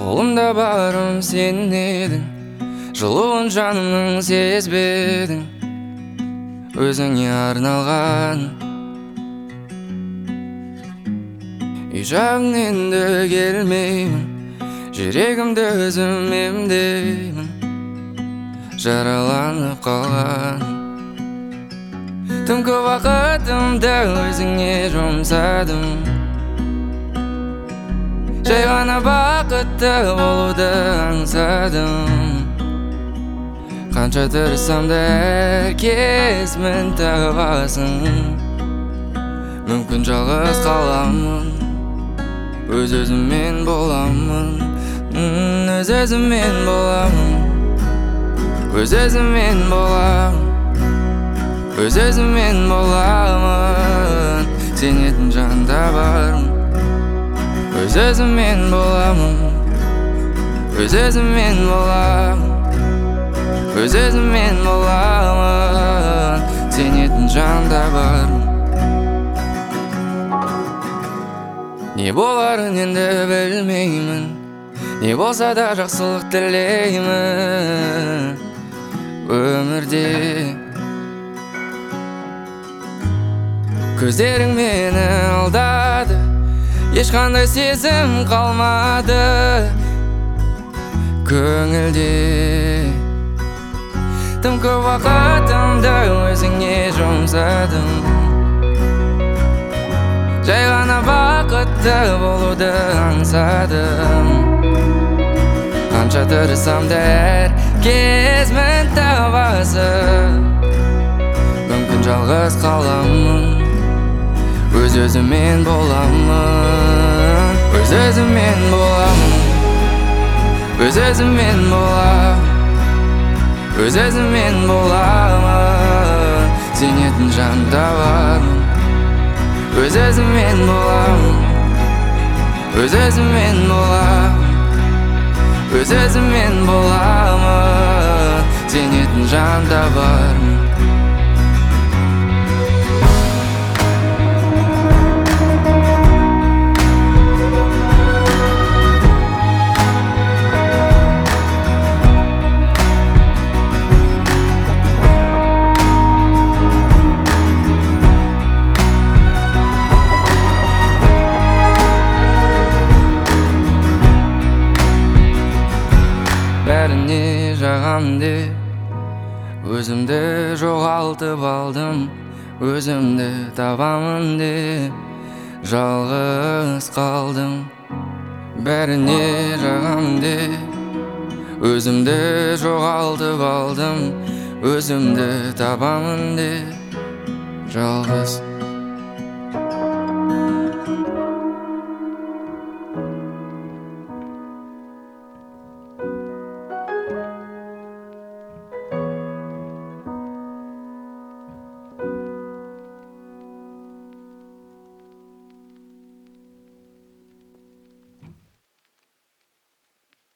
Қолымда барым сен едің, жылуын жанымның сезбедің, өзіңе арналған. Үй жағың енді келмеймін, жүрегімді өзім емдеймін, жараланып қалған. Тым көп уақытымды өзіңе жұмсадым, жай ғана бақытты болуды аңсадым. Қанша тырыссам да әркез мін табасың. Мүмкін жалғыз қаламын, өз-өзіммен боламын. Өз-өзіммен боламын, өз-өзіммен боламын, өз-өзіммен боламын. Сенетін жанда бармын, өз-өзіммен боламын, өз-өзіммен боламын, өз-өзіммен боламын. Сенетін жанда бармын. Не боларын енді білмеймін, не болса да жақсылық тілеймін өмірде. Көздерің мені алдады, ешқандай сезім қалмады көңілде. Тым көп уақытымды өзіңе жұмсадым, жай ғана бақытты болуды аңсадым. Қанша тырыссам да әркез мін табасың. Мүмкін жалғыз қаламын, өз-өзіммен боламын, өз-өзіммен боламын, өз-өзіммен боламын, өз-өзіммен боламын. Сенетін жанда бармын, өз-өзіммен боламын, өз-өзіммен боламын, өз-өзіммен боламын. Сенетін жанда бармын. Бәріне жағам деп өзімді жоғалтып алдым, өзімді табамын деп жалғыз қалдым. Бәріне жағам деп өзімді жоғалтып алдым, өзімді табамын деп жалғыз